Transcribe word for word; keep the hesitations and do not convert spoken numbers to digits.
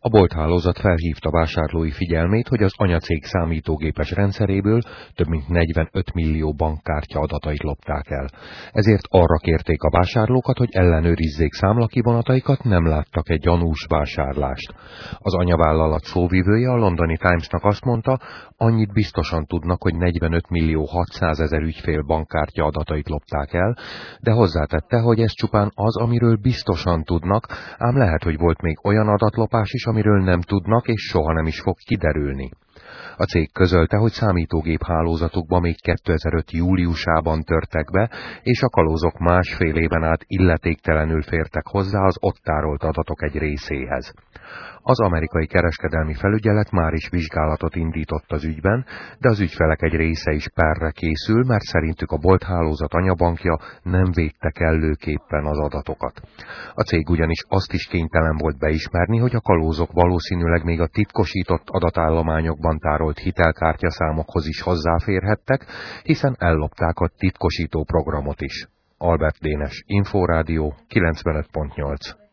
A bolthálózat felhívta vásárlói figyelmét, hogy az anyacég számítógépes rendszeréből több mint negyvenöt millió bankkártya adatait lopták el. Ezért arra kérték a vásárlókat, hogy ellenőrizzék számlakivonataikat, nem láttak egy gyanús vásárlást. Az anyavállalat szóvivője a londoni Timesnak azt mondta, annyit biztosan tudnak, hogy negyvenöt millió hatszázezer ügyfél bankkártya adatait lopták el, de hozzátette, hogy ez csupán az, amiről biztosan tudnak, ám lehet, hogy volt még olyan adatlopás is, amiről nem tudnak, és soha nem is fog kiderülni. A cég közölte, hogy számítógép hálózatukba még kétezer-öt júliusában törtek be, és a kalózok másfél éven át illetéktelenül fértek hozzá az ott tárolt adatok egy részéhez. Az amerikai kereskedelmi felügyelet már is vizsgálatot indított az ügyben, de az ügyfelek egy része is perre készül, mert szerintük a bolthálózat anyabankja nem védte kellőképpen az adatokat. A cég ugyanis azt is kénytelen volt beismerni, hogy a kalózok valószínűleg még a titkosított adatállományokban tárolt hitelkártyaszámokhoz is hozzáférhettek, hiszen ellopták a titkosító programot is. Albert Dénes, Inforádió, kilencvenöt pont nyolc.